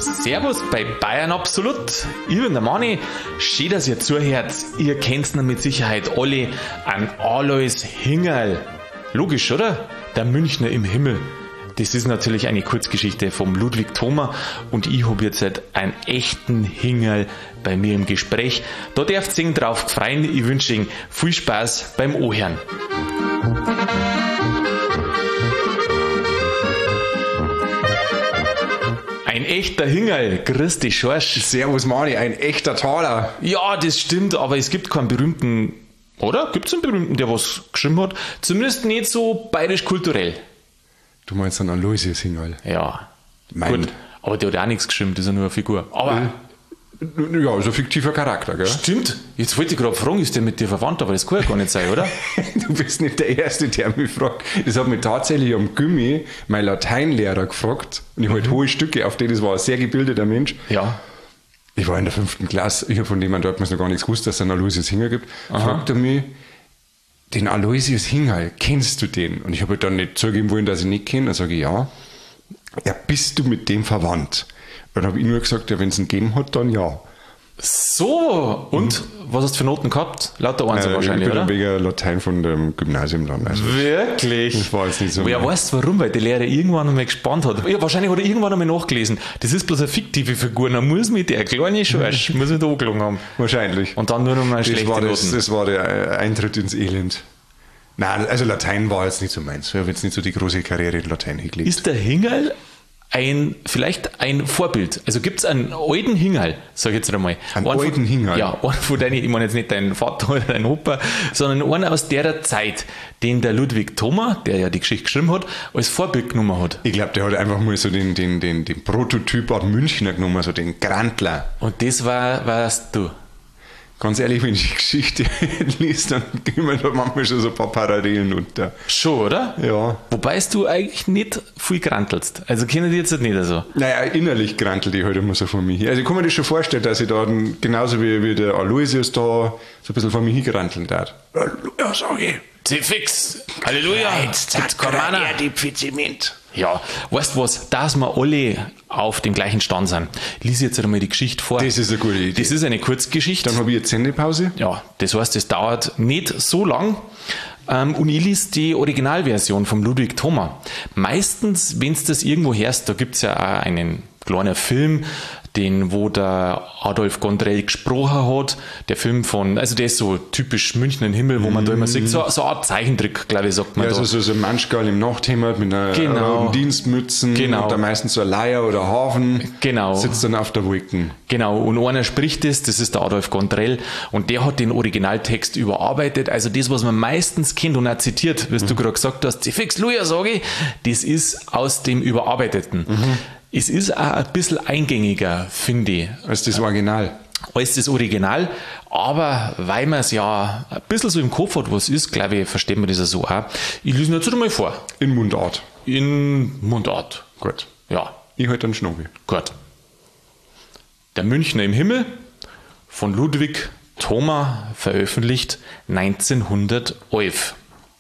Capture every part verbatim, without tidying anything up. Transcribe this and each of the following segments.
Servus bei Bayern Absolut. Ich bin der Mani. Schön, dass ihr zuhört. Ihr kennt ihn mit Sicherheit alle an Alois Hingerl. Logisch, oder? Der Münchner im Himmel. Das ist natürlich eine Kurzgeschichte vom Ludwig Thoma und ich habe jetzt halt einen echten Hingerl bei mir im Gespräch. Da dürft ihr drauf freuen. Ich wünsche Ihnen viel Spaß beim Ohren. Ein echter Hingerl, grüß dich, Schorsch. Servus Mani, ein echter Taler. Ja, das stimmt, aber es gibt keinen berühmten, oder? Gibt es einen berühmten, der was geschrieben hat? Zumindest nicht so bayerisch-kulturell. Du meinst einen Aloysius Hingerl? Ja, mein. gut, aber der hat auch nichts geschrieben, das ist ja nur eine Figur. Aber äh, ja, so ein fiktiver Charakter, gell? Stimmt, jetzt wollte ich gerade fragen, ist der mit dir verwandt, aber das kann ja gar nicht sein, oder? Du bist nicht der Erste, der mich fragt. Das hat mich tatsächlich am Gimmi mein Lateinlehrer gefragt und ich mhm. halt hohe Stücke auf die, das war ein sehr gebildeter Mensch. Ja. Ich war in der fünften Klasse, ich habe von dem dort noch gar nichts gewusst, dass es einen Aloysius Hingerl gibt. Aha. Fragt er mich, den Aloysius Hingerl, kennst du den? Und ich habe halt dann nicht zugeben wollen, dass ich nicht kenne. Dann sage ich, ja. Ja, bist du mit dem verwandt? Und dann habe ich nur gesagt, ja, wenn es ihn gegeben hat, dann ja. So, und mhm. was hast du für Noten gehabt? Lauter Eins äh, wahrscheinlich, ich bin oder? wegen Latein von dem Gymnasium dann. Also wirklich? Das war jetzt nicht so. Wer weiß warum, weil der Lehrer irgendwann einmal gespannt hat. Ja, wahrscheinlich hat er irgendwann einmal nachgelesen. Das ist bloß eine fiktive Figur, dann muss mich der kleine Schorsch, muss mich da angelogen haben. Wahrscheinlich. Und dann nur noch mal das schlechte war Noten. Das, das war der Eintritt ins Elend. Nein, also Latein war jetzt nicht so meins. Ich habe jetzt nicht so die große Karriere in Latein hingelegt. Ist der Hingerl ein, vielleicht ein Vorbild? Also gibt es einen alten Hingerl, sag ich jetzt einmal. Einen einen alten Hingerl? Ja, einen von deinen, ich meine jetzt nicht deinen Vater oder deinen Opa, sondern einen aus der Zeit, den der Ludwig Thoma, der ja die Geschichte geschrieben hat, als Vorbild genommen hat. Ich glaube, der hat einfach mal so den, den, den, den Prototyp aus Münchner genommen, so den Grantler. Und das war, warst du? Ganz ehrlich, wenn ich die Geschichte liest, dann gehen mir da manchmal schon so ein paar Parallelen unter. Schon, oder? Ja. Wobei du eigentlich nicht viel grantelst. Also kennen die jetzt nicht so. Naja, innerlich grantel ich halt immer so von mir her. Also ich kann mir das schon vorstellen, dass ich da dann, genauso wie, wie der Aloysius da, so ein bisschen von mir hingranteln darf. Ja, sag ich. C-Fix. Halleluja. Jetzt hat er die Pfiziment. Ja, weißt du was, dass wir alle auf dem gleichen Stand sind. Lies jetzt einmal die Geschichte vor. Das ist eine gute Idee. Das ist eine Kurzgeschichte. Dann habe ich jetzt Sendepause. Ja, das heißt, das dauert nicht so lang. Ähm, und ich lese die Originalversion vom Ludwig Thoma. Meistens, wenn du das irgendwo hörst, da gibt es ja auch einen kleinen Film, den, wo der Adolf Gondrell gesprochen hat, der Film von, also der ist so typisch Münchner im Himmel, wo man mm. da immer sieht, so, so eine Art Zeichentrick, glaube ich, sagt man ja, da. Also so, so ein Manschgal im Nachthemd mit einer genau. roten Dienstmützen genau. und da meistens so ein Leier oder Hafen, genau. sitzt dann auf der Wolken. Genau, und einer spricht das, das ist der Adolf Gondrell und der hat den Originaltext überarbeitet, also das, was man meistens kennt und auch zitiert, wie mhm. du gerade gesagt hast, Fix Luja, sage ich, das ist aus dem Überarbeiteten. Mhm. Es ist auch ein bisschen eingängiger, finde ich. Als das Original. Als das Original. Aber weil man es ja ein bisschen so im Kopf hat, was ist, glaube ich, versteht man das ja so auch. Ich lese jetzt einmal vor. In Mundart. In Mundart. Gut. Ja. Ich halte einen Schnobel. Gut. Der Münchner im Himmel von Ludwig Thoma, veröffentlicht neunzehnhundertelf.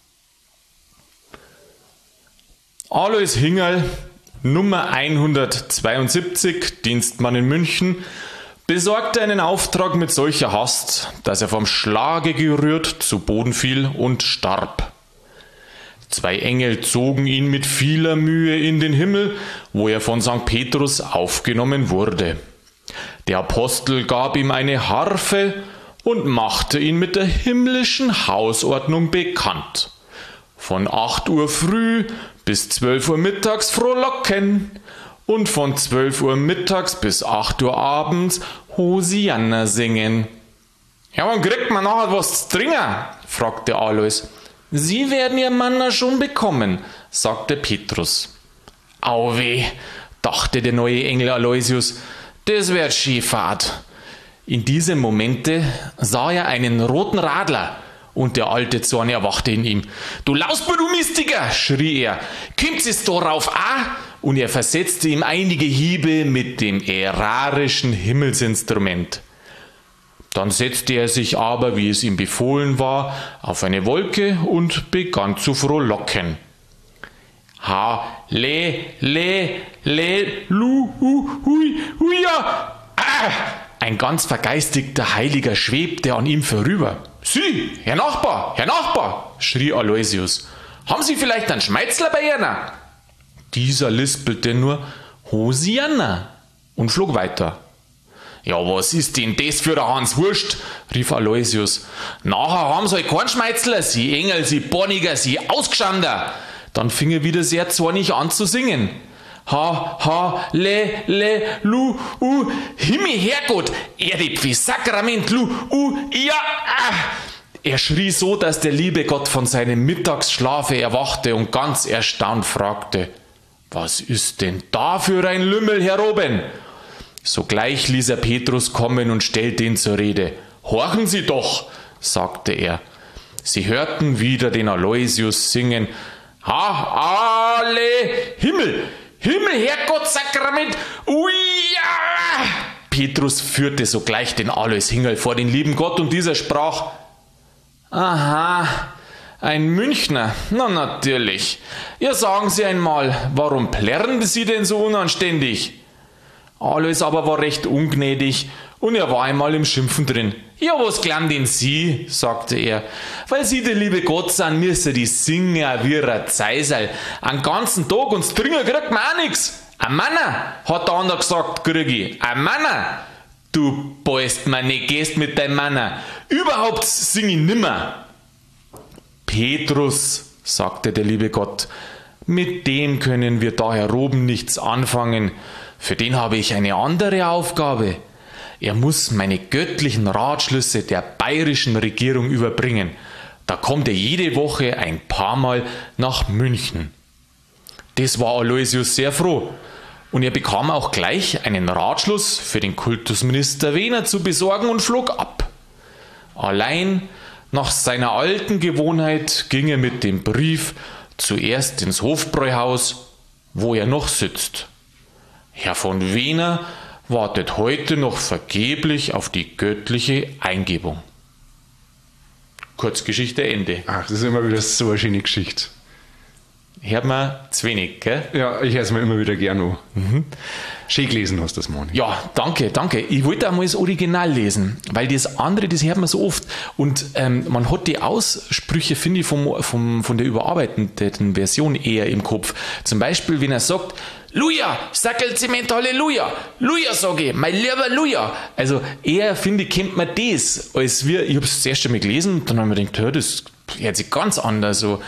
Alois Hingerl, Nummer hundertzweiundsiebzig, Dienstmann in München, besorgte einen Auftrag mit solcher Hast, dass er vom Schlage gerührt zu Boden fiel und starb. Zwei Engel zogen ihn mit vieler Mühe in den Himmel, wo er von Sankt Petrus aufgenommen wurde. Der Apostel gab ihm eine Harfe und machte ihn mit der himmlischen Hausordnung bekannt. Von acht Uhr früh bis zwölf Uhr mittags frohlocken und von zwölf Uhr mittags bis acht Uhr abends Hosianna singen. Ja, wann kriegt man nachher was zu trinken? Fragte Alois. Sie werden Ihr Manna schon bekommen, sagte Petrus. Auweh, dachte der neue Engel Aloysius, das wird Skifahrt. In diesem Momente sah er einen roten Radler, und der alte Zorn erwachte in ihm. Du Lausbur, du Mistiger, schrie er. Kommt es darauf an? Und er versetzte ihm einige Hiebe mit dem ärarischen Himmelsinstrument. Dann setzte er sich aber, wie es ihm befohlen war, auf eine Wolke und begann zu frohlocken. Ha, le, le, le, lu, hu, hui, huia. Ah! Ein ganz vergeistigter Heiliger schwebte an ihm vorüber. Sie, Herr Nachbar, Herr Nachbar, schrie Aloysius. Haben Sie vielleicht einen Schmeizler bei Ihnen? Dieser lispelte nur Hosianna und flog weiter. Ja, was ist denn das für ein Hans Wurst? Rief Aloysius. Nachher haben sie halt keinen Schmeizler, sie Engel, sie Bonniger, sie Ausgeschander. Dann fing er wieder sehr zornig an zu singen. Ha, ha, le, le, lu, u, Himmel, Herrgott, Erde, Pfi, Sakrament, lu, u, ja, ah. Er schrie so, dass der liebe Gott von seinem Mittagsschlafe erwachte und ganz erstaunt fragte, was ist denn da für ein Lümmel, Herr Robin? Sogleich ließ er Petrus kommen und stellte ihn zur Rede. Horchen Sie doch, sagte er. Sie hörten wieder den Aloysius singen. Ha, alle, Himmel, Himmel, Herrgott, Sakrament, uia! Petrus führte sogleich den Alois Hingerl vor den lieben Gott und dieser sprach, aha, ein Münchner, na natürlich. Ja, sagen Sie einmal, warum plärren Sie denn so unanständig? Alois aber war recht ungnädig und er war einmal im Schimpfen drin. Ja, was glauben denn Sie, sagte er, weil Sie der liebe Gott sind, müssen die Singer wie ein Zeisel. Einen ganzen Tag und Stringer kriegt man auch nix. Ein Manner, hat der andere gesagt, krieg ich. Ein Manner. Du beißt mir nicht, gehst mit deinem Manner. Überhaupt sing ich nimmer. Petrus, sagte der liebe Gott, mit dem können wir da Herr Roben nichts anfangen. Für den habe ich eine andere Aufgabe. Er muss meine göttlichen Ratschlüsse der bayerischen Regierung überbringen. Da kommt er jede Woche ein paar Mal nach München. Das war Aloysius sehr froh. Und er bekam auch gleich einen Ratschluss für den Kultusminister Wehner zu besorgen und flog ab. Allein nach seiner alten Gewohnheit ging er mit dem Brief zuerst ins Hofbräuhaus, wo er noch sitzt. Herr von Wehner wartet heute noch vergeblich auf die göttliche Eingebung. Kurzgeschichte Ende. Ach, das ist immer wieder so eine schöne Geschichte. Hört man zu wenig, gell? Ja, ich höre es mir immer wieder gerne an. Mhm. Schön gelesen hast du das, Moni. Ja, danke, danke. Ich wollte einmal das Original lesen, weil das andere, das hört man so oft. Und ähm, man hat die Aussprüche, finde ich, vom, vom, von der überarbeiteten Version eher im Kopf. Zum Beispiel, wenn er sagt, Luja, Sackelzement, Halleluja, Luja, sage ich, mein lieber Luja. Also eher, finde ich, kennt man das, als wir, ich habe es das erste Mal gelesen und dann haben wir gedacht, hör, das hört sich ganz anders so.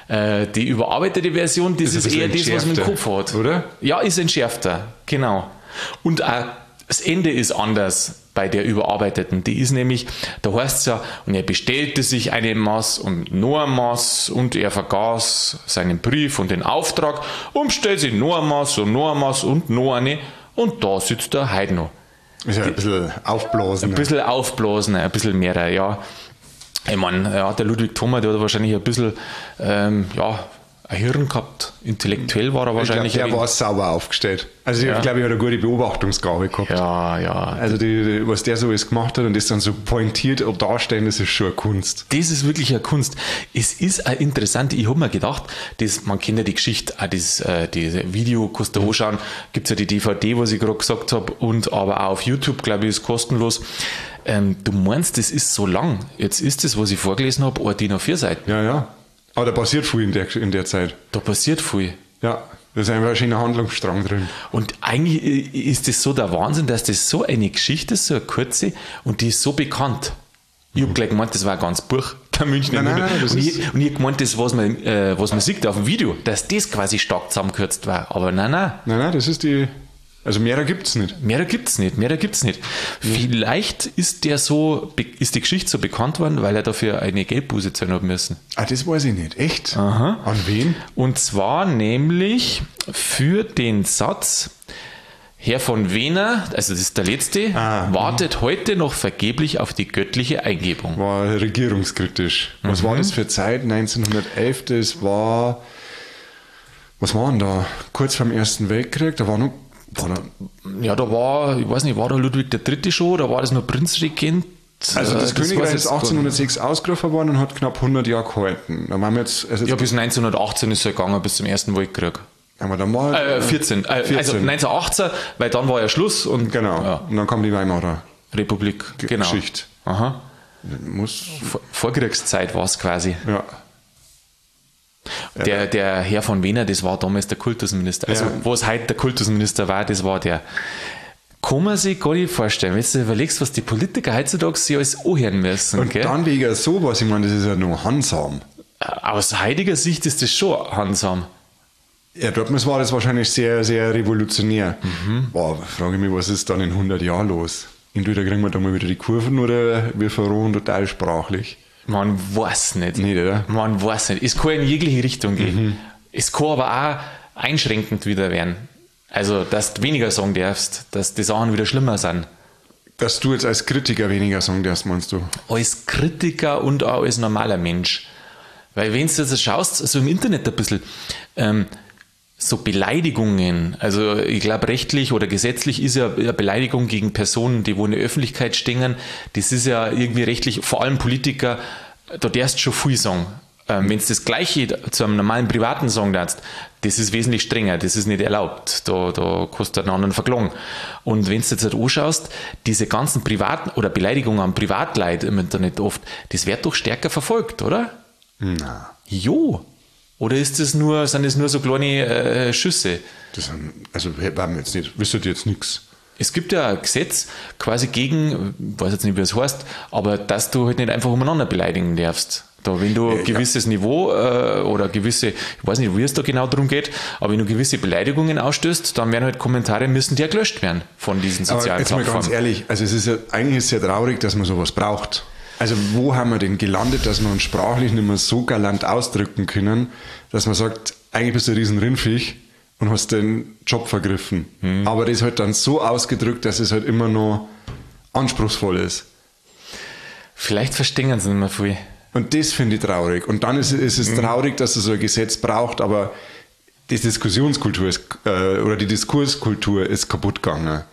Die überarbeitete Version, das, das ist, ist eher das, was man im Kopf hat. Oder? Ja, ist entschärfter, genau. Und auch das Ende ist anders bei der überarbeiteten. Die ist nämlich, da heißt es ja, und er bestellte sich eine Maß und noch ein Maß und er vergaß seinen Brief und den Auftrag und bestellt sich noch ein Maß und noch ein Maß und noch eine und da sitzt er heute noch. Ist ja ein bisschen aufblasen. Ein bisschen aufblasen, ein bisschen mehr, ja. Ich meine, ja, der Ludwig Thoma, der hat wahrscheinlich ein bisschen, ähm, ja, ein Hirn gehabt. Intellektuell war er wahrscheinlich. Ich glaube, der war sauber aufgestellt. Also ich ja. glaube, ich habe eine gute Beobachtungsgabe gehabt. Ja, ja. Also die, die, was der so alles gemacht hat und das dann so pointiert und darstellen, das ist schon eine Kunst. Das ist wirklich eine Kunst. Es ist auch interessant, ich habe mir gedacht, das, man kennt ja die Geschichte, auch das, äh, diese Video, kannst du anschauen, gibt es ja die D V D, was ich gerade gesagt habe, und aber auch auf YouTube, glaube ich, ist kostenlos. Ähm, du meinst, das ist so lang. Jetzt ist das, was ich vorgelesen habe, ein D I N A vier Seiten. Ja, ja. Aber da passiert viel in der, in der Zeit. Da passiert viel. Ja, da ist einfach ein schöner Handlungsstrang drin. Und eigentlich ist das so der Wahnsinn, dass das so eine Geschichte ist, so eine kurze, und die ist so bekannt. Ich habe gleich gemeint, das war ein ganz Buch, der Münchner nein, nein, nein, und, ich, und ich habe gemeint, das, was man, äh, was man sieht auf dem Video, dass das quasi stark zusammengekürzt war. Aber nein, nein. Nein, nein, das ist die... Also mehrer gibt es nicht. Mehrer gibt es nicht, mehrer gibt's nicht. Mhm. Vielleicht ist der so, ist die Geschichte so bekannt worden, weil er dafür eine Geldbuße zahlen hat müssen. Ah, das weiß ich nicht. Echt? Aha. An wen? Und zwar nämlich für den Satz, Herr von Wehner, also das ist der letzte, ah, wartet mh. heute noch vergeblich auf die göttliche Eingebung. War regierungskritisch. Was mhm. war das für Zeit? neunzehnhundertelf, das war, was war denn da? Kurz vor dem Ersten Weltkrieg, da war noch War da, ja, da war, ich weiß nicht, war da Ludwig der Dritte schon, da war das noch Prinzregent Also das äh, Königreich weiß ist jetzt gar achtzehnhundertsechs ausgerufen worden und hat knapp hundert Jahre gehalten. Da haben wir jetzt, also nicht. Ja, bis neunzehnhundertachtzehn ist er gegangen, bis zum Ersten Weltkrieg. haben wir dann mal, Äh, vierzehn. Äh, vierzehn. Also neunzehnhundertachtzehn, weil dann war ja Schluss und Genau. ja, Und dann kam die Weimarer Republik. G- Genau. Geschichte. Aha. Muss, Vor- Vorkriegszeit war es quasi. ja. Der, der Herr von Wiener, das war damals der Kultusminister. Also, Ja. was heute der Kultusminister war, das war der. Kann man sich gar nicht vorstellen, wenn du dir überlegst, was die Politiker heutzutage sich alles anhören müssen. Und gell? dann wegen sowas, ich meine, das ist ja nur handsam. Aus heutiger Sicht ist das schon handsam. Ja, damals war das wahrscheinlich sehr, sehr revolutionär. Boah, frage ich mich, was ist dann in hundert Jahren los? Entweder kriegen wir da mal wieder die Kurven oder wir verrohen total sprachlich. Man weiß nicht. Nicht, oder? Man weiß nicht. Es kann in jegliche Richtung gehen. Es kann aber auch einschränkend wieder werden. Also, dass du weniger sagen darfst, dass die Sachen wieder schlimmer sind. Dass du jetzt als Kritiker weniger sagen darfst, meinst du? Als Kritiker und auch als normaler Mensch. Weil wenn du jetzt schaust, so im Internet ein bisschen, ähm, so Beleidigungen, also ich glaube rechtlich oder gesetzlich ist ja eine Beleidigung gegen Personen, die wo in der Öffentlichkeit stehen, das ist ja irgendwie rechtlich, vor allem Politiker, da darfst du schon viel sagen. Ähm, wenn du das Gleiche zu einem normalen Privaten sagen darfst, das ist wesentlich strenger, das ist nicht erlaubt, da, da kannst du einen anderen verklagen. Und wenn du jetzt halt anschaust, diese ganzen Privaten oder Beleidigungen an Privatleute im Internet oft, das wird doch stärker verfolgt, oder? Na, Jo. Oder ist das nur, sind das nur so kleine äh, Schüsse? das sind, also war mir jetzt nicht, wisst ihr jetzt nichts. Es gibt ja ein Gesetz quasi gegen, ich weiß jetzt nicht, wie es heißt, aber dass du halt nicht einfach umeinander beleidigen darfst. Da, wenn du ein Ja, gewisses Niveau äh, oder gewisse, ich weiß nicht, wie es da genau darum geht, aber wenn du gewisse Beleidigungen ausstößt, dann werden halt Kommentare, müssen die ja gelöscht werden von diesen Aber sozialen jetzt mal ganz Plattformen. ehrlich, also es ist ja, eigentlich ist es ja traurig, dass man sowas braucht. Also wo haben wir denn gelandet, dass wir uns sprachlich nicht mehr so galant ausdrücken können, dass man sagt, eigentlich bist du ein riesen Rindviech und hast den Job vergriffen. Hm. Aber das halt dann so ausgedrückt, dass es halt immer noch anspruchsvoll ist. Vielleicht verstehen sie nicht mehr viel. Und das finde ich traurig. Und dann ist, ist es traurig, dass es so ein Gesetz braucht, aber die Diskussionskultur ist, äh, oder die Diskurskultur ist kaputt gegangen.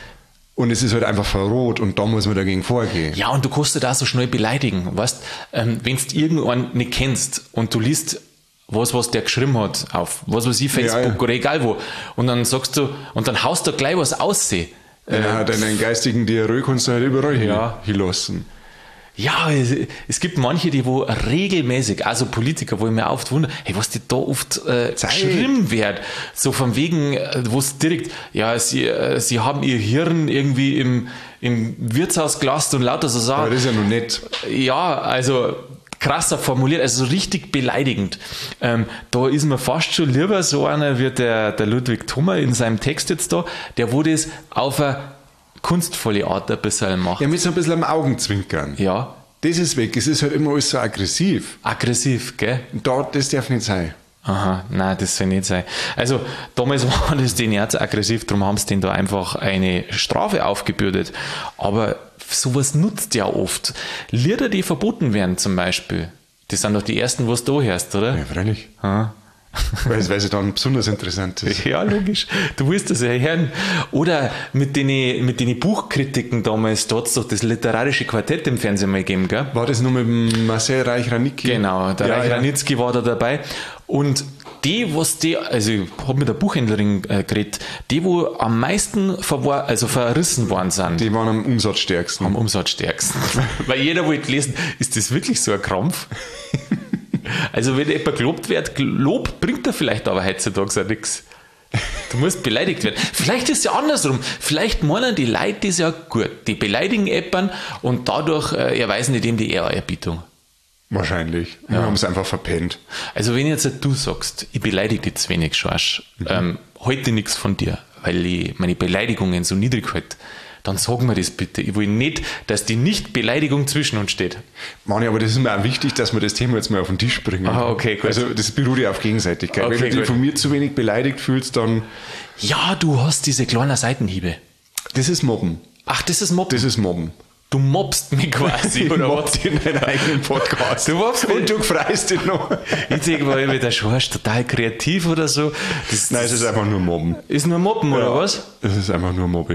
Und es ist halt einfach verroht und da muss man dagegen vorgehen. Ja, und du kannst da so schnell beleidigen. Weißt, ähm, wenn du irgendwann nicht kennst und du liest was, was der geschrieben hat auf, was weiß ich, Facebook Ja, ja. oder egal wo, und dann sagst du, und dann haust du gleich was aussehen. Ja, deinen geistigen Diarrhoe kannst du halt überall Ja. hin, hinlassen. Ja, es, es gibt manche, die wo regelmäßig, also Politiker, wo ich mir oft wundere, hey, was die da oft äh, Zeit. geschrieben wird, so von wegen, äh, wo es direkt, ja, sie, äh, sie haben ihr Hirn irgendwie im, im Wirtshaus gelassen und lauter so Aber Sachen. das ist ja noch nett. Ja, also krasser formuliert, also so richtig beleidigend. Ähm, da ist mir fast schon lieber so einer wie der, der Ludwig Thoma in seinem Text jetzt da, der wo das auf eine kunstvolle Art ein bisschen macht. Ja, mit so ein bisschen am Augenzwinkern. Ja, Das ist weg. Es ist halt immer alles so aggressiv. aggressiv, gell? Und da, das darf nicht sein. Aha, nein, das soll nicht sein. Also, damals war das denen ja zu aggressiv, darum haben sie denen da einfach eine Strafe aufgebürdet. Aber sowas nutzt ja oft. Lieder, die verboten werden zum Beispiel, das sind doch die ersten, was du da hörst, oder? Ja, freilich. Ah. Weil es, weil es dann besonders interessant ist. Ja, logisch. Du willst das ja hören. Oder mit den, mit den Buchkritiken damals, da hat es doch das literarische Quartett im Fernsehen mal gegeben, gell? War das nur mit dem Marcel Reich-Ranicki? Genau, der ja, Reich ja. Ranitzky war da dabei. Und die, was die, also ich habe mit der Buchhändlerin äh, geredet, die, wo am meisten verwar, also verrissen worden sind, Die waren am umsatzstärksten. am Umsatzstärksten. Weil jeder wollte lesen, ist das wirklich so ein Krampf? Also wenn jemand gelobt wird, Lob bringt er vielleicht aber heutzutage auch nichts. Du musst beleidigt werden. Vielleicht ist es ja andersrum. Vielleicht meinen die Leute das ja gut. Die beleidigen jemanden und dadurch äh, erweisen die dem die Ehrerbietung. Wahrscheinlich. Wir haben es einfach verpennt. Also wenn jetzt du sagst, ich beleidige dich zu wenig, Schorsch, Mhm. ähm, halte nichts von dir, weil ich meine Beleidigungen so niedrig halte, dann sag mir das bitte. Ich will nicht, dass die Nicht-Beleidigung zwischen uns steht. Mani, aber das ist mir auch wichtig, dass wir das Thema jetzt mal auf den Tisch bringen. Ah, okay, gut. Also das beruht ja auf Gegenseitigkeit. Okay, Wenn du dich gut. von mir zu wenig beleidigt fühlst, dann Ja, du hast diese kleinen Seitenhiebe. das ist Mobben. Ach, das ist Mobben. Das ist Mobben. Du mobst mich quasi, oder Mobb was? dich in deinen eigenen Podcast. Du mobst mich. Und du freust dich noch. Ich denke mal, der Schorsch total kreativ oder so. Das, Nein, es ist einfach nur Mobben. ist nur Mobben, oder was? Es ist einfach nur Mobbing.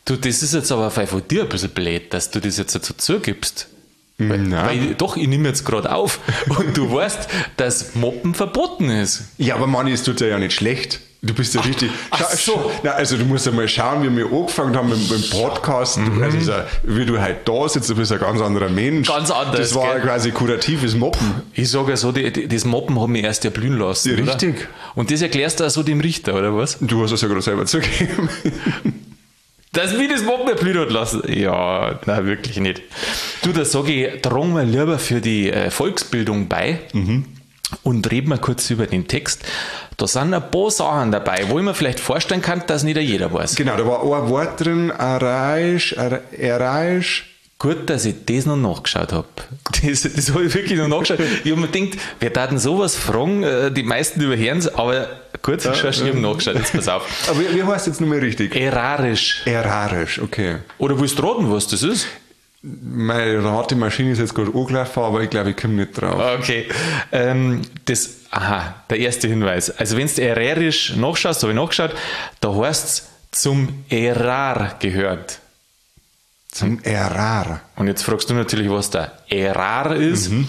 Du, das ist jetzt aber von dir ein bisschen blöd, dass du das jetzt so zugibst. Weil, Nein. weil doch, ich nehme jetzt gerade auf und du weißt, dass Moppen verboten ist. Ja, aber Manni, es tut dir ja nicht schlecht. Du bist ja richtig. ach Schau- so. Na, also du musst ja mal schauen, wie wir angefangen haben mit, mit dem Podcast. Mhm. Also ist ja, wie du halt da sitzt, du bist ein ganz anderer Mensch. Ganz anders, Das war gell? quasi kuratives Moppen. Ich sage ja so, die, die, das Moppen hat mich erst erblühen lassen. Ja, oder? richtig. Und das erklärst du auch so dem Richter, oder was? Du hast es ja gerade selber zugegeben. Dass mich das Moppen erblühen hat lassen? Ja, nein, wirklich nicht. Du, da sage ich, tragen wir lieber für die äh, Volksbildung bei und reden wir kurz über den Text. Da sind ein paar Sachen dabei, wo ich mir vielleicht vorstellen kann, dass nicht jeder weiß. Genau, da war ein Wort drin, Araisch, Araisch. Gut, dass ich das noch nachgeschaut habe. Das, das habe ich wirklich noch nachgeschaut. Ich habe mir gedacht, wir taten sowas fragen, äh, die meisten überhören es, aber gut, ja, schau, ich habe nachgeschaut, jetzt pass auf. Aber wie, wie heißt jetzt nochmal richtig? Errarisch. Errarisch, okay. Oder willst du raten, was das ist? Meine Ratemaschine ist jetzt gerade angelaufen, aber ich glaube, ich komme nicht drauf. Okay. Ähm, das, aha, der erste Hinweis. Also wenn du errarisch nachschaust, habe ich nachgeschaut, da heißt es zum Errar gehört. Zum Errar. Und jetzt fragst du natürlich, was der Errar ist. Mhm.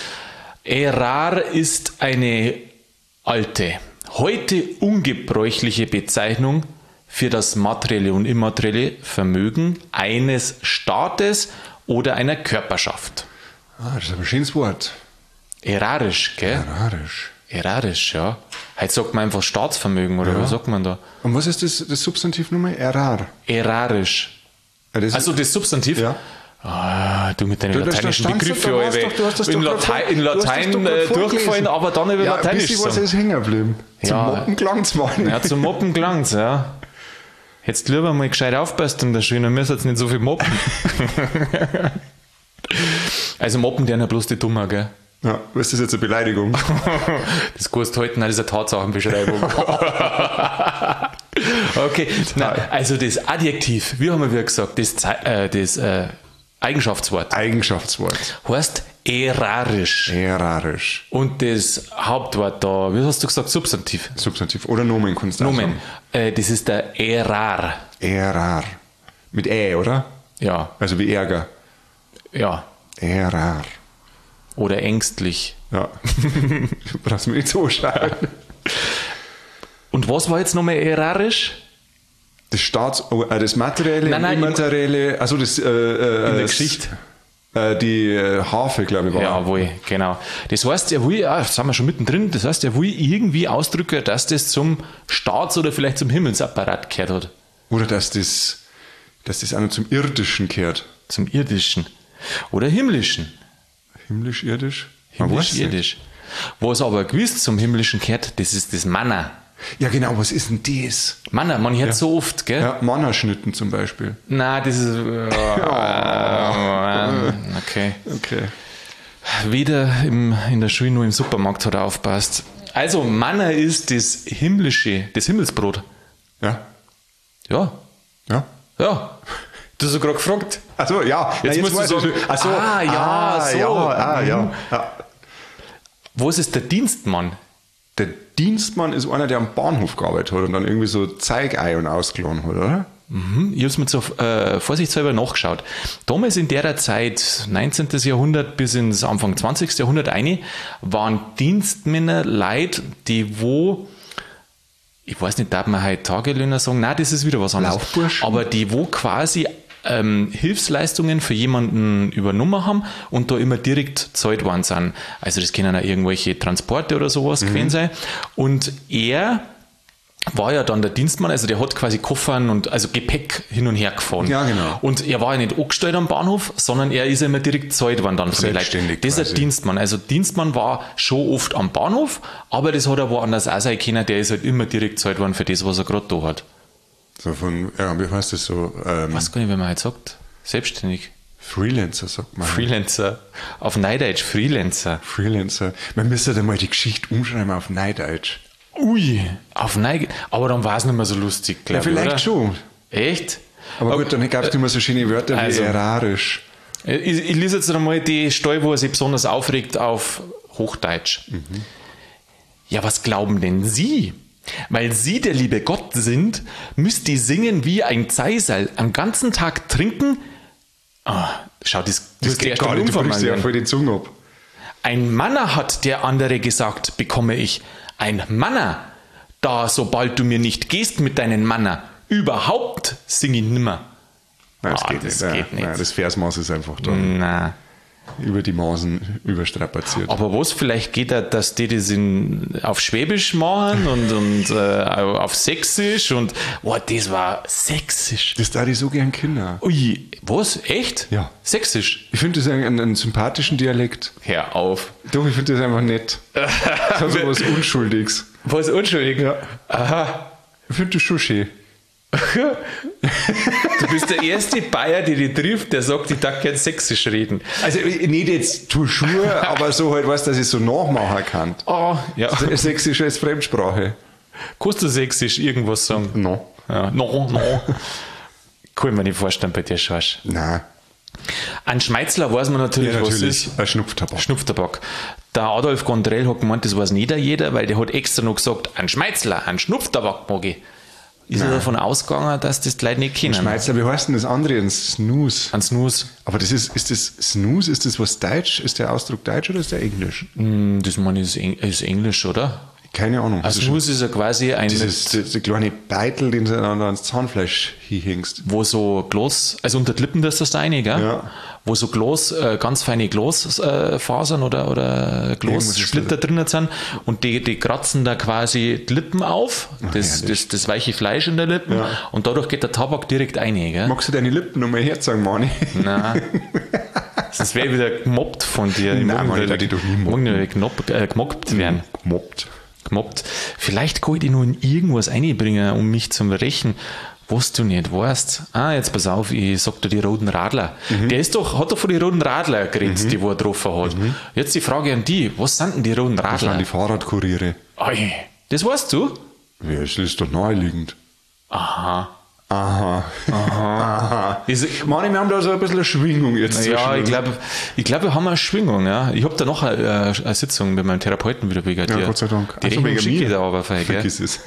Errar ist eine alte, heute ungebräuchliche Bezeichnung für das materielle und immaterielle Vermögen eines Staates oder einer Körperschaft. Ah, das ist ein schönes Wort. Errarisch, gell? Errarisch. Errarisch, ja. Heute sagt man einfach Staatsvermögen, oder Ja. was sagt man da? Und was ist das, das Substantiv nochmal? Errar. Errarisch. Ja, das Also das Substantiv? Ja. Ah, du mit deinen Du, das- lateinischen da stand's Begriffen, doch, du hast Alter. doch- du hast das in, doch grad Latein, vor- in du hast das Latein doch grad äh, vorgelesen. durchgefallen, aber dann über Ja, Lateinisch ein bisschen was sagen. ist hängen geblieben. Zum Ja. Moppen klang's mal. Ja, zum Moppen gelangt's, ja. Jetzt lieber mal gescheit aufpassen, da schön, dann müssen jetzt nicht so viel moppen. Also moppen deren ja bloß die Dummer, gell? Ja, was ist das jetzt eine Beleidigung? Das kannst du halten, das ist eine Tatsachenbeschreibung. Okay, na, also das Adjektiv, wie haben wir wieder gesagt, das, Zei- äh, das äh, Eigenschaftswort Eigenschaftswort. heißt errarisch. Errarisch. Und das Hauptwort da, wie hast du gesagt, Substantiv? Substantiv. Oder Nomen kannst du auch Nomen. sagen. Äh, das ist der Errar. Errar. Mit Ä, oder? Ja, Also wie Ärger. ja. Errar. Oder ängstlich. Ja. Du brauchst mir nicht so schauen. Und was war jetzt nochmal errarisch? Das Staats... Oh, äh, das Materielle, Nein, nein, Immaterielle... Also das... Äh, äh, In der das- Geschichte. Äh, die äh, Harfe, glaube ich, war. Jawohl, genau. Das heißt, er will, ah, das haben wir schon mittendrin, das heißt, er will irgendwie ausdrücken, dass das zum Staats- oder vielleicht zum Himmelsapparat gehört hat. Oder dass das, dass das auch noch zum Irdischen gehört. Zum Irdischen. Oder Himmlischen. Himmlisch-irdisch? Man weiß nicht. Himmlisch-irdisch. Was aber gewiss zum Himmlischen gehört, das ist das Manna. Ja, genau, was ist denn das? Manna, man hört so oft, gell? Ja, Mannerschnitten zum Beispiel. Nein, das ist. Äh, okay. Okay. Weder im, in der Schule noch im Supermarkt hat er aufpasst. Also, Manna ist das himmlische, das Himmelsbrot. Ja. Ja, Ja. ja. Du hast ja gerade gefragt. Achso, ja. Jetzt musst du weiß ich sagen, schon. Ach so. ah, ja, ah, so. Ja, ah, ja. Mhm. ja. Was ist der Dienstmann? Der Dienstmann ist einer, der am Bahnhof gearbeitet hat und dann irgendwie so Zeigeiern ausgeladen hat, oder? Mhm. Ich habe es mir zur äh, vorsichtshalber nachgeschaut. Damals in der Zeit, neunzehnten. Jahrhundert bis ins Anfang zwanzigsten. Jahrhundert eine, waren Dienstmänner Leute, die wo, ich weiß nicht, darf man halt Tagelöhner sagen? Nein, das ist wieder was anderes. Laufburschen? Aber die wo quasi ähm, Hilfsleistungen für jemanden übernommen haben und da immer direkt gezahlt worden sind. Also das können auch irgendwelche Transporte oder sowas Mhm. gewesen sein. Und er war ja dann der Dienstmann, also der hat quasi Koffern und also Gepäck hin und her gefahren. Ja, genau. Und er war ja nicht angestellt am Bahnhof, sondern er ist ja immer direkt gezahlt worden dann von den Leuten. Selbstständig Das ist quasi. ein Dienstmann. Also Dienstmann war schon oft am Bahnhof, aber das hat er woanders auch sein können, der ist halt immer direkt gezahlt worden für das, was er gerade da hat. So von, ja, wie heißt das so? Ähm, Ich weiß gar nicht, wie man halt sagt. Selbstständig. Freelancer, sagt man. Freelancer. Auf Neudeutsch Freelancer. Freelancer. Man müsste da mal die Geschichte umschreiben auf Neudeutsch. Ui, auf Neige. Aber dann war es nicht mehr so lustig, Ja, glaube ich. vielleicht oder? schon. Echt? Aber gut, dann gab es immer so schöne Wörter also- wie errarisch. Ich, ich lese jetzt einmal die Stelle, wo er sich besonders aufregt, auf Hochdeutsch. Ja, was glauben denn Sie? Weil sie der liebe Gott sind, müsst ihr singen wie ein Zeisal, am ganzen Tag trinken. Oh, schau, das, das geht gar nicht, du brichst ja voll die Zunge ab. Ein Manna hat der andere gesagt, bekomme ich. Ein Manna, da sobald du mir nicht gehst mit deinen Manna, überhaupt sing ich nimmer. Nein, das, Ah, geht, das nicht. geht nicht. Nein, das Versmaß ist einfach da. Na. Über die Maßen überstrapaziert. Aber was vielleicht geht da, dass die das in, auf Schwäbisch machen und, und äh, auf Sächsisch und oh, das war Sächsisch. Das da ich so gern Kinder. Ui, was? Echt? Ja. Sächsisch? Ich finde das einen, einen sympathischen Dialekt. Hör auf. Doch, ich finde das einfach nett. Das hat so was Unschuldiges. Was unschuldig? Ja. Aha. Ich finde das schon schön. Du bist der erste Bayer, der dich trifft, der sagt, ich darf kein Sächsisch reden. Also nicht jetzt toujours, aber so halt was, dass ich so nachmachen kann. Oh, ja. Sächsisch als Fremdsprache. Kannst du Sächsisch irgendwas sagen? No. Ja, no, no. Kann ich mir nicht vorstellen bei dir, Schorsch. Nein. An Schmeizler weiß man natürlich, Ja, was natürlich. ist. Ein Schnupftabak. Schnupftabak. Der Adolf Gondrell hat gemeint, das weiß nicht jeder, weil der hat extra noch gesagt, ein Schmeizler, ein Schnupftabak mag ich. Ist er davon ausgegangen, dass das die Leute nicht kennen? Schmeizler, wie heißt denn das andere? Ein Snooze. Ein Snooze. Aber das ist, ist das Snooze, ist das was Deutsch? Ist der Ausdruck Deutsch oder ist der Englisch? Hm, Das meine ich ist, Eng ist Englisch, oder? Keine Ahnung. Ein Also Snooze ist ja quasi ein, dieses das, das kleine Beitel, den du dann ans Zahnfleisch hinhängst. wo so Glas, also unter die Lippen das ist das eine, gell? Ja. Wo so Glas, äh, ganz feine Glasfasern oder, oder Glassplitter drinnen sind und die, die kratzen da quasi die Lippen auf, das, herrlich. das, das weiche Fleisch in der Lippen Ja. und dadurch geht der Tabak direkt rein, gell? Magst du deine Lippen nochmal herzagen, Mani? Nein. Sonst wäre ich wieder gemobbt von dir. Ich Nein, mag Mann, nicht- ich lass dich doch nie mag mobben. nicht gemobbt, äh, gemobbt werden. Gemobbt. Gemobbt. Vielleicht kann ich dich nur in irgendwas einbringen, um mich zum Rächen, was du nicht weißt. Ah, jetzt pass auf, ich sag dir die Roten Radler. Mhm. Der ist doch, hat doch von den Roten Radler geredet, die wo er getroffen hat. Jetzt die Frage an die, was sind denn die Roten Das waren Radler? die Fahrradkuriere. Oi, das weißt du? Ja, das ist doch naheliegend. Aha. Aha. Aha. Ist, Mani, wir haben da so ein bisschen eine Schwingung jetzt. ja, zwischen ich uns. glaube, ich glaub, wir haben eine Schwingung. Ja. Ich habe da noch eine, äh, eine Sitzung mit meinem Therapeuten wieder wegen Ja, dir. Gott sei Dank. Die Also Rechnung wegen schicke ich mir. da aber fein, gell? Vergiss es.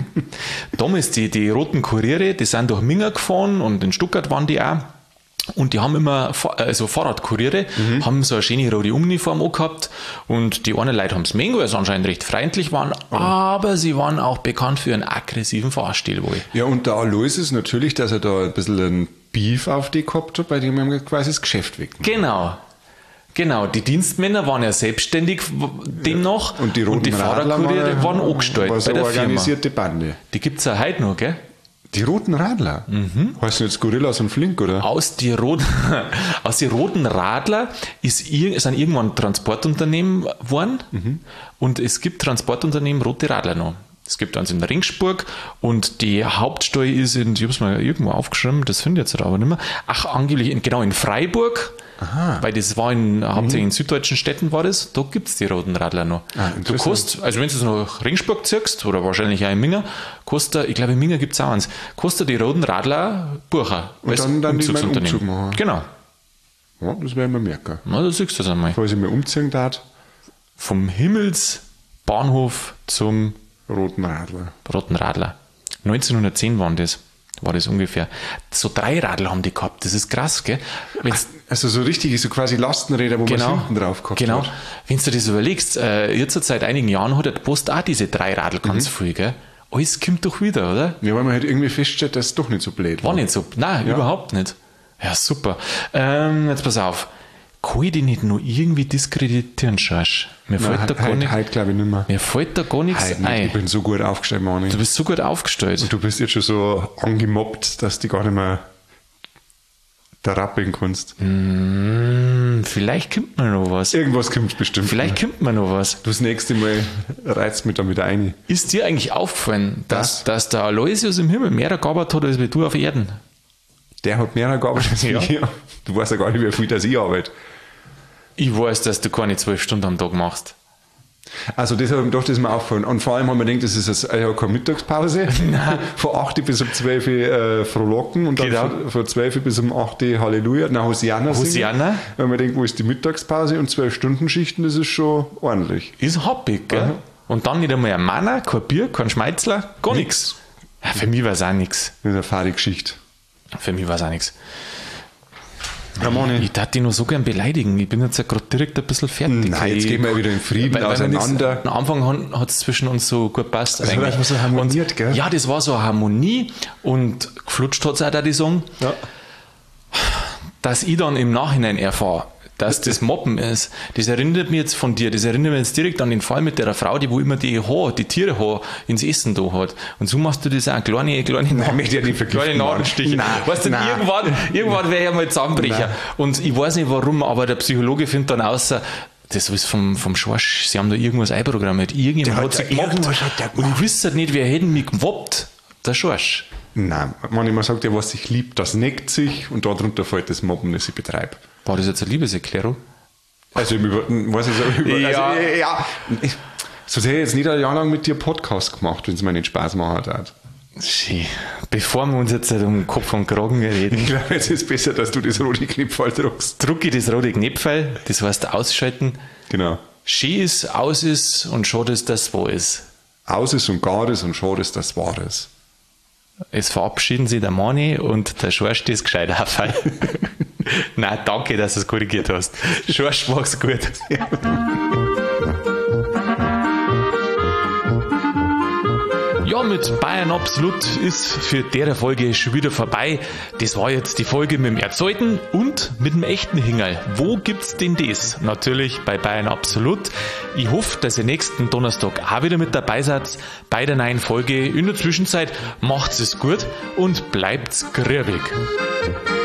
Damals die, die roten Kuriere, die sind durch Minga gefahren und in Stuttgart waren die auch. Und die haben immer, Fa- also Fahrradkuriere, Mhm. haben so eine schöne rote Uniform auch gehabt. Und die einen Leute haben es mögen, weil sie anscheinend recht freundlich waren. Aber sie waren auch bekannt für einen aggressiven Fahrstil wohl. Ja, und der Alois ist natürlich, dass er da ein bisschen ein Beef auf die gehabt hat, bei dem er quasi das Geschäft weg. Genau. Genau, die Dienstmänner waren ja selbstständig w- demnach. Und die roten die Fahrradkuriere waren angestellt war so bei der Firma. organisierte Bande. Die gibt es ja heute noch, gell? Die roten Radler? Mhm. Heißt jetzt Gorillas und Flink, oder? Aus die roten, aus die roten Radler ist ir, sind irgendwann Transportunternehmen geworden und es gibt Transportunternehmen Rote Radler noch. Es gibt eins in Ringsburg und die Hauptstelle ist in, ich habe es mal irgendwo aufgeschrieben, das finde ich jetzt aber nicht mehr. Ach, angeblich in, genau in Freiburg. Aha. Weil das war in, hauptsächlich in süddeutschen Städten war das, da gibt es die roten Radler noch. Ah, du interessant. kannst, also wenn du es nach Ringsburg ziehst, oder wahrscheinlich auch in Minga, kostet, ich glaube in Minga gibt es auch eins, kostet die roten Radler Bucher. Und dann- dann die meinen Umzug machen. Genau. Ja, das werden wir merken. Na, da siehst du das einmal. Falls ich mir umziehen darf, Vom Himmelsbahnhof zum roten Radler. roten Radler. neunzehnhundertzehn waren das, war das ungefähr. So drei Radler haben die gehabt, das ist krass, gell? Wenn's, Also so richtig, so quasi Lastenräder, wo genau, man hinten drauf gehabt genau. hat. Wenn du das überlegst, äh, jetzt seit einigen Jahren hat der Post auch diese drei Radl ganz Mhm. viel, gell? Alles kommt doch wieder, oder? Ja, weil man halt irgendwie feststellt, dass es doch nicht so blöd War war. nicht so. Nein, Ja. überhaupt nicht. Ja, super. Ähm, jetzt pass auf. Kann ich die nicht nur irgendwie diskreditieren, Schorsch? Mir fällt da Nein, gar heute, nicht, heute glaube ich nicht mehr. mir fällt da gar nichts Heute nicht. Ich ein. bin so gut aufgestellt, Mani. Du bist so gut aufgestellt. Und du bist jetzt schon so angemobbt, dass du gar nicht mehr da rappeln kannst. Hm, vielleicht kommt mir noch was. Irgendwas kommt bestimmt. Vielleicht kommt mir noch was. Du das nächste Mal reizt mich da wieder ein. Ist dir eigentlich aufgefallen, dass, Was? dass der Aloysius im Himmel mehr gearbeitet hat als wie du auf Erden? Der hat mehr gearbeitet als Ja. ich. Du weißt ja gar nicht, wie viel das ich arbeite. Ich weiß, dass du keine zwölf Stunden am Tag machst. Also das habe ich mir gedacht, das ist mir aufgefallen. Und vor allem haben wir gedacht, das ist eine, ja, keine Mittagspause. Von acht bis um zwölf äh, frohlocken und dann Genau. von, von zwölf bis um acht Halleluja, na Hosianna singen. Hosianna. Wenn man denkt, wo ist die Mittagspause und zwölf Stunden Schichten, das ist schon ordentlich. Ist happig, gell? Und dann nicht einmal ein Manner, kein Bier, kein Schmeizler, gar nichts. Ja, für mich war es auch nichts. Das ist eine fahre Geschichte. Für mich war es auch nichts. Ja, Mann, Ich darf dich noch so gern beleidigen. Ich bin jetzt ja gerade direkt ein bisschen fertig. Nein, jetzt gehen wir wieder in Frieden weil, weil auseinander. Nix, am Anfang hat es zwischen uns so gut gepasst. Das war so harmoniert, und, gell? Ja, das war so eine Harmonie und geflutscht hat es auch, da die Song. Ja. Dass ich dann im Nachhinein erfahre, dass das Mobben ist, das erinnert mich jetzt von dir, das erinnert mich jetzt direkt an den Fall mit der Frau, die wo immer die Haar, die Tiere Haar ins Essen da hat. Und so machst du das auch, kleine, kleine, Nein, möchte ich ja nicht vergiften, kleine Nadelstiche. Mann. Weißt du, Nein. irgendwann, irgendwann wäre ich mal Zusammenbrecher. Nein. Und ich weiß nicht warum, aber der Psychologe findet dann außer, das ist vom, vom Schorsch, sie haben da irgendwas einprogrammiert. Irgendjemand Der hat hat sich da gemobbt. irgendwas hat der Und ich wüsste nicht, wer hätte mich gemobbt. Der Schorsch. Nein, manchmal sagt er, was sich liebt, das neckt sich und darunter fällt das Mobben, das ich betreibe. War das jetzt eine Liebeserklärung? Also, ich über, was ich so über, Ja. also, ja. Ich, so hätte ich jetzt nicht ein Jahr lang mit dir Podcast gemacht, wenn es mir nicht Spaß machen hat. Schön. Bevor wir uns jetzt um Kopf und Kragen reden, Ich glaube, es ist besser, dass du das rote Knipfall druckst. drucke ich das rote Knäpfel, das heißt ausschalten. Genau. Schön ist, aus ist und schade ist, dass es wahr ist. Aus ist und gar ist und schade ist, das war es. Es verabschieden sich der Mani und der Schorsch ist gescheit auf. Nein, danke, dass du es korrigiert hast. Schorsch, mach's gut. Ja, mit Bayern Absolut ist für der Folge schon wieder vorbei. Das war jetzt die Folge mit dem Erzeugten und mit dem echten Hingerl. Wo gibt's denn das? Natürlich bei Bayern Absolut. Ich hoffe, dass ihr nächsten Donnerstag auch wieder mit dabei seid bei der neuen Folge. In der Zwischenzeit macht's es gut und bleibt's grübig.